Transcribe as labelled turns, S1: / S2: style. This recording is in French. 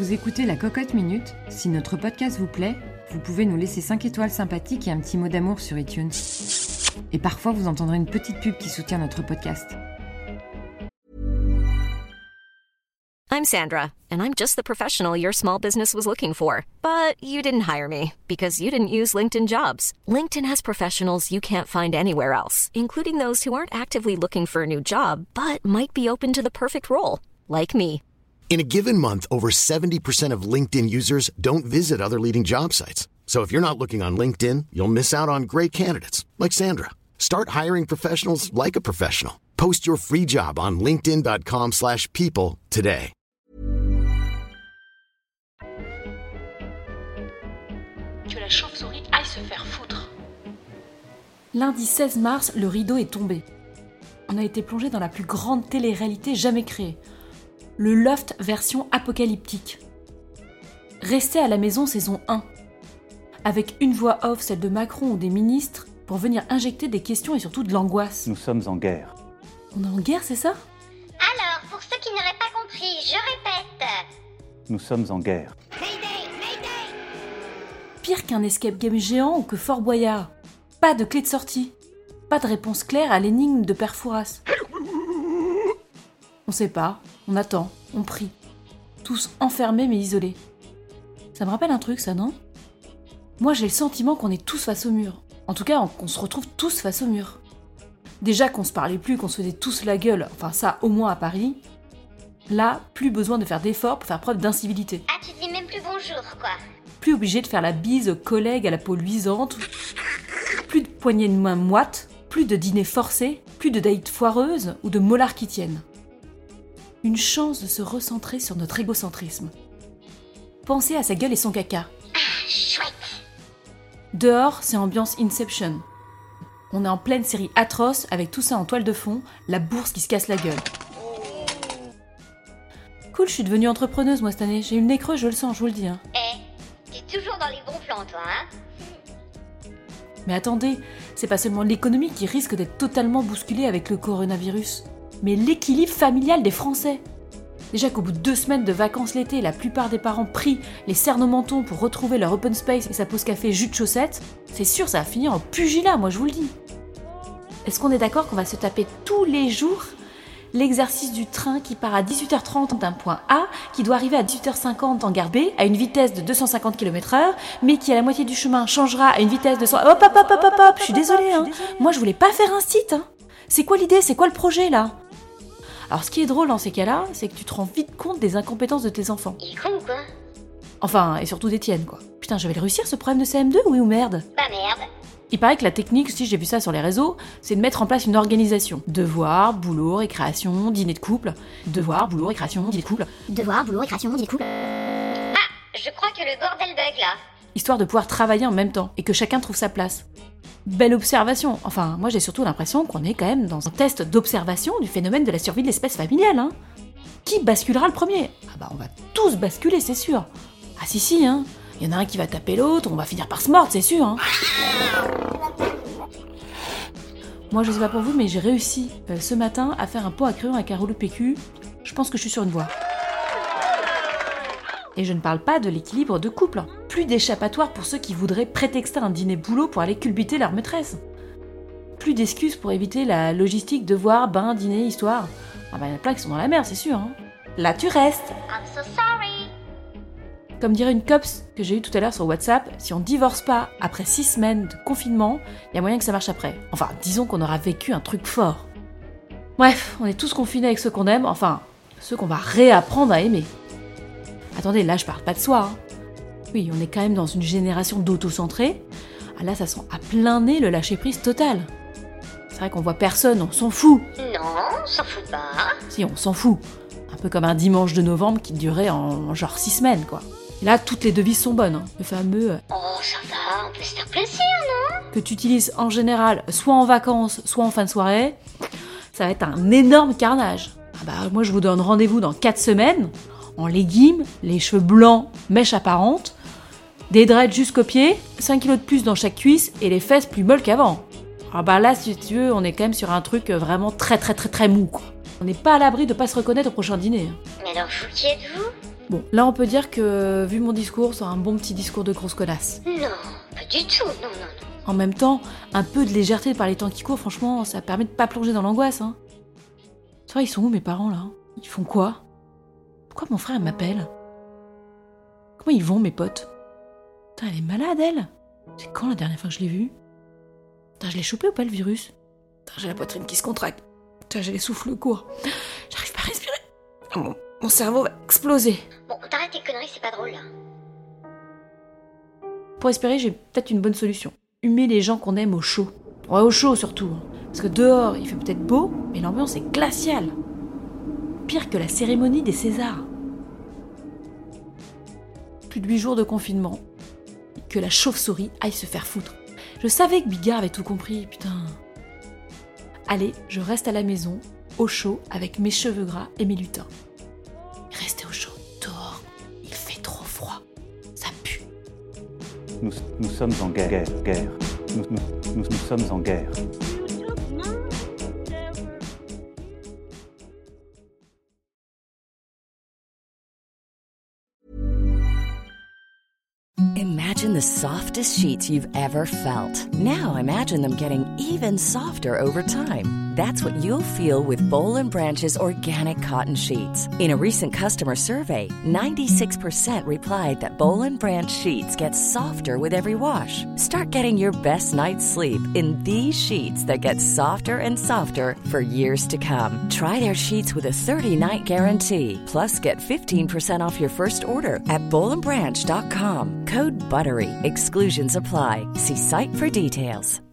S1: Vous écoutez La Cocotte Minute. Si notre podcast vous plaît, vous pouvez nous laisser 5 étoiles sympathiques et un petit mot d'amour sur iTunes. Et parfois, vous entendrez une petite pub qui soutient notre podcast.
S2: I'm Sandra, and I'm just the professional your small business was looking for. But you didn't hire me, because you didn't use LinkedIn Jobs. LinkedIn has professionals you can't find anywhere else, including those who aren't actively looking for a new job, but might be open to the perfect role, like me.
S3: In a given month, over 70% of LinkedIn users don't visit other leading job sites. So if you're not looking on LinkedIn, you'll miss out on great candidates, like Sandra. Start hiring professionals like a professional. Post your free job on linkedin.com/people today.
S4: Que la chauve-souris aille se faire foutre.
S5: Lundi 16 mars, le rideau est tombé. On a été plongé dans la plus grande télé-réalité jamais créée. Le Loft version apocalyptique. Restez à la maison saison 1. Avec une voix off, celle de Macron ou des ministres, pour venir injecter des questions et surtout de l'angoisse.
S6: Nous sommes en guerre.
S5: On est en guerre, c'est ça ?
S7: Alors, pour ceux qui n'auraient pas compris, je répète.
S6: Nous sommes en guerre.
S7: Mayday, Mayday.
S5: Pire qu'un escape game géant ou que Fort Boyard. Pas de clé de sortie. Pas de réponse claire à l'énigme de Père Fouras. On sait pas, on attend, on prie. Tous enfermés mais isolés. Ça me rappelle un truc, ça, non ? Moi, j'ai le sentiment qu'on est tous face au mur. En tout cas, qu'on se retrouve tous face au mur. Déjà qu'on se parlait plus, qu'on se faisait tous la gueule, enfin ça, au moins à Paris. Là, plus besoin de faire d'efforts pour faire preuve d'incivilité.
S7: Ah, tu dis même plus bonjour, quoi.
S5: Plus obligé de faire la bise aux collègues à la peau luisante. Plus de poignées de main moites. Plus de dîners forcés. Plus de dates foireuses ou de molars qui tiennent. Une chance de se recentrer sur notre égocentrisme. Pensez à sa gueule et son caca.
S7: Ah, chouette.
S5: Dehors, c'est ambiance Inception. On est en pleine série atroce avec tout ça en toile de fond, la bourse qui se casse la gueule. Cool, je suis devenue entrepreneuse moi cette année. J'ai eu le nez creux, je le sens, je vous le dis.
S7: T'es toujours dans les bons plans, toi, hein.
S5: Mais attendez, c'est pas seulement l'économie qui risque d'être totalement bousculée avec le coronavirus, mais l'équilibre familial des Français. Déjà qu'au bout de 2 semaines de vacances l'été, la plupart des parents prient les serrent au menton pour retrouver leur open space et sa pause café jus de chaussettes, c'est sûr ça va finir en pugilat, moi je vous le dis. Est-ce qu'on est d'accord qu'on va se taper tous les jours l'exercice du train qui part à 18h30 d'un point A, qui doit arriver à 18h50 en gare B, à une vitesse de 250 km/h, mais qui à la moitié du chemin changera à une vitesse de 100... Hop, je suis désolée, hein. Moi je voulais pas faire un site, hein. C'est quoi l'idée ? C'est quoi le projet, là ? Alors, ce qui est drôle dans ces cas-là, c'est que tu te rends vite compte des incompétences de tes enfants.
S7: Il est con ou quoi ?
S5: Enfin, et surtout des tiennes, quoi. Putain, je vais le réussir, ce problème de CM2, oui ou merde ?
S7: Bah merde.
S5: Il paraît que la technique, si j'ai vu ça sur les réseaux, c'est de mettre en place une organisation. Devoir, boulot, récréation, dîner de couple. Devoir, boulot, récréation, dîner de couple.
S7: Devoir, boulot, récréation, dîner de couple. Ah, je crois que le bordel bug, là.
S5: Histoire de pouvoir travailler en même temps, et que chacun trouve sa place. Belle observation. Enfin, moi j'ai surtout l'impression qu'on est quand même dans un test d'observation du phénomène de la survie de l'espèce familiale, hein. Qui basculera le premier ? Ah bah on va tous basculer, c'est sûr. Ah si, hein. Il y en a un qui va taper l'autre, on va finir par se mordre, c'est sûr, hein. Moi je sais pas pour vous, mais j'ai réussi ce matin à faire un pot à crayon avec un rouleau de PQ. Je pense que je suis sur une voie. Et je ne parle pas de l'équilibre de couple. Plus d'échappatoire pour ceux qui voudraient prétexter un dîner boulot pour aller culbuter leur maîtresse. Plus d'excuses pour éviter la logistique devoir, bain, dîner, histoire. Ah bah il y en a plein qui sont dans la merde, c'est sûr, hein. Là tu restes.
S7: I'm so sorry.
S5: Comme dirait une copse que j'ai eue tout à l'heure sur WhatsApp, si on divorce pas après 6 semaines de confinement, il y a moyen que ça marche après. Enfin, disons qu'on aura vécu un truc fort. Bref, on est tous confinés avec ceux qu'on aime, enfin, ceux qu'on va réapprendre à aimer. Attendez, là je parle pas de soi, hein. Oui, on est quand même dans une génération d'autocentrés. Ah là, ça sent à plein nez le lâcher-prise total. C'est vrai qu'on voit personne, on s'en fout.
S7: Non, on s'en fout pas.
S5: Si, on s'en fout. Un peu comme un dimanche de novembre qui durait en genre 6 semaines, quoi. Et là, toutes les devises sont bonnes, hein. Le fameux
S7: Oh, ça va, on peut se faire plaisir, non ?
S5: que tu utilises en général soit en vacances, soit en fin de soirée, ça va être un énorme carnage. Ah bah, moi, je vous donne rendez-vous dans 4 semaines, en légumes, les cheveux blancs, mèches apparentes, des dreads jusqu'aux pieds, 5 kilos de plus dans chaque cuisse et les fesses plus molles qu'avant. Ah bah là, si tu veux, on est quand même sur un truc vraiment très mou, quoi. On n'est pas à l'abri de pas se reconnaître au prochain dîner.
S7: Mais alors, vous qui êtes-vous ?
S5: Bon, là on peut dire que, vu mon discours, c'est un bon petit discours de grosse connasse.
S7: Non, pas du tout, non.
S5: En même temps, un peu de légèreté par les temps qui courent, franchement, ça permet de pas plonger dans l'angoisse, hein. Tu vois, ils sont où mes parents, là? Ils font quoi? Pourquoi mon frère m'appelle? Comment ils vont, mes potes? Putain, elle est malade, elle? C'est quand la dernière fois que je l'ai vue? Putain, je l'ai chopé ou pas, le virus? Putain, j'ai la poitrine qui se contracte. Putain, j'ai les souffles courts. J'arrive pas à respirer. Mon cerveau va exploser.
S7: Bon, t'arrêtes tes conneries, c'est pas drôle, là.
S5: Pour espérer, j'ai peut-être une bonne solution. Humer les gens qu'on aime au chaud. Ouais, au chaud surtout. Parce que dehors, il fait peut-être beau, mais l'ambiance est glaciale. Pire que la cérémonie des Césars. Plus de 8 jours de confinement. Que la chauve-souris aille se faire foutre. Je savais que Bigard avait tout compris, putain. Allez, je reste à la maison, au chaud, avec mes cheveux gras et mes lutins. Restez au chaud, dehors, il fait trop froid. Ça pue.
S6: Nous sommes en guerre. Nous sommes en guerre.
S8: Imagine the softest sheets you've ever felt. Now imagine them getting even softer over time. That's what you'll feel with Boll & Branch's organic cotton sheets. In a recent customer survey, 96% replied that Boll & Branch sheets get softer with every wash. Start getting your best night's sleep in these sheets that get softer and softer for years to come. Try their sheets with a 30-night guarantee. Plus, get 15% off your first order at bollandbranch.com. Code BUTTERY. Exclusions apply. See site for details.